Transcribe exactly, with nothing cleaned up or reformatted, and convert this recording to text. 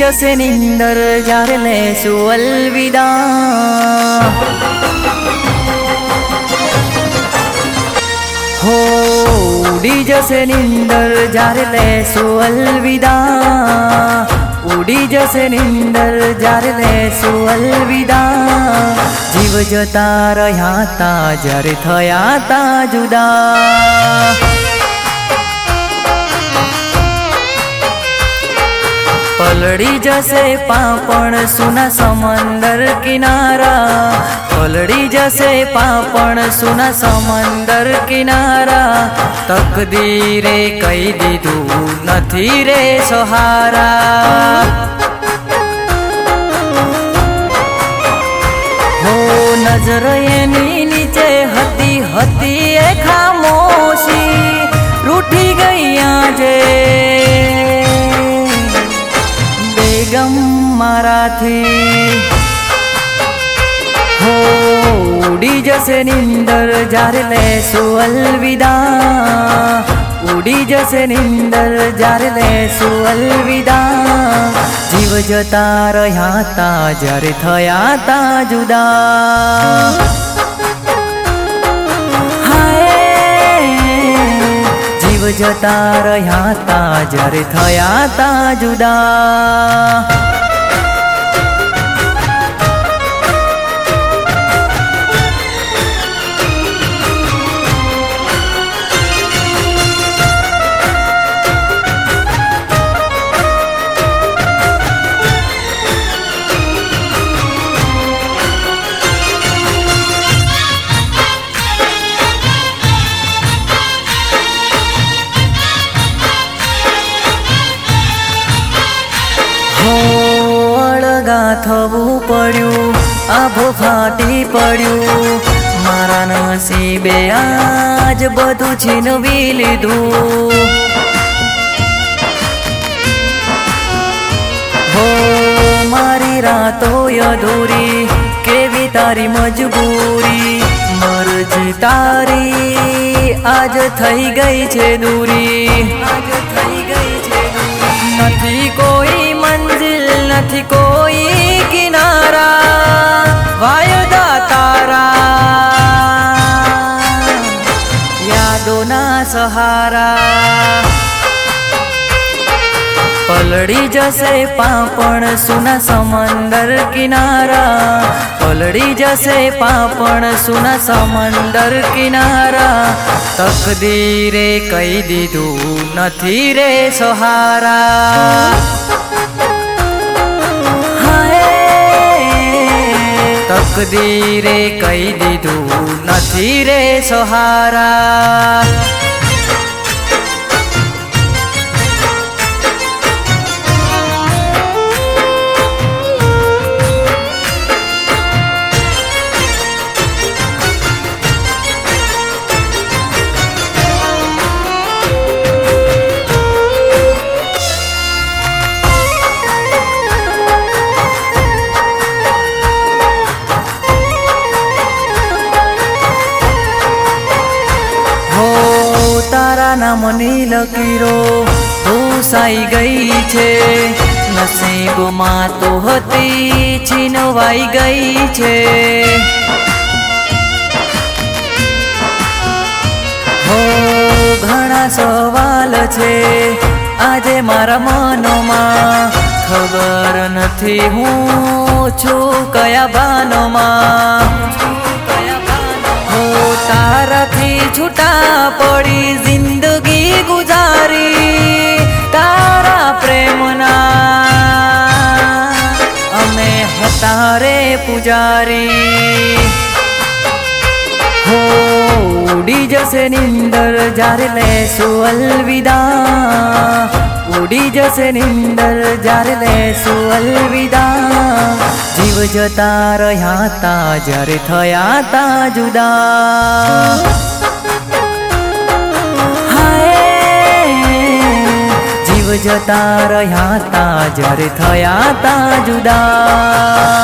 जसे निंदर જ્યારે લેશું અલવિદા। हो उड़ी जसे निंदर જ્યારે લેશું અલવિદા। उड़ी जसे निंदर જ્યારે લેશું અલવિદા। जीव जता रह्या ता જ્યારે थया ता जुदा। पलड़ी जसे पापण सुना समंदर किनारा। पलड़ी जसे पापण सुना समंदर किनारा। तकदीरे कही दीधु नथी रे सहारा। हो नजर एनी नीचे हती हती ए खामोशी। रूठी गई आजे बेगम माराथी। हो उड़ी जसे निंदर જ્યારે લેશું અલવિદા। उड़ी जसे निंदर જ્યારે લેશું અલવિદા। जीव जता रह्या ता જ્યારે થયા ता जुदा। जीव जता रह्या ता જ્યારે થયા ता जुदा। हो अलगा थवू पड्यू आभो फाटी पड्यू। मारा नसीबे आज बधु छीनवी लीधु। हो मारी रातो अधूरी केवी तारी मजबूरी। मरजी तारी आज थई गई छे दूरी। आज थई गई छे दूरी। नथी कोई मंजिल नथी कोई किनारा। वायदा तारा यादों ना सहारा। पलड़ी जसे पापण सुना समंदर किनारा। पलड़ी जसे पापण सुना समंदर किनारा। तकदीरे कही दीधु नथी रे सहारा। तकदीरे कही दीधु नथी रे सहारा। तारा नामनी लकीरो भूसाई गई छे। नसीब मां तो हती छीनवाई गई छे। हो घणा सवाल छे आजे मारा मनोमां। खबर नथी हूँ छू कया बानोमां। हो ताराथी छूटा पड़ी जिंदगी गुजारी। तारा प्रेमना अमे हता रे पुजारी। हो उड़ी जसे निंदर જ્યારે લેશું અલવિદા। उड़ी जसे निंदर જ્યારે લેશું અલવિદા। जीव जता रह्या ता જ્યારે થયા ता जुदा। जीव जता रह्या ता જ્યારે થયા ता जुदा।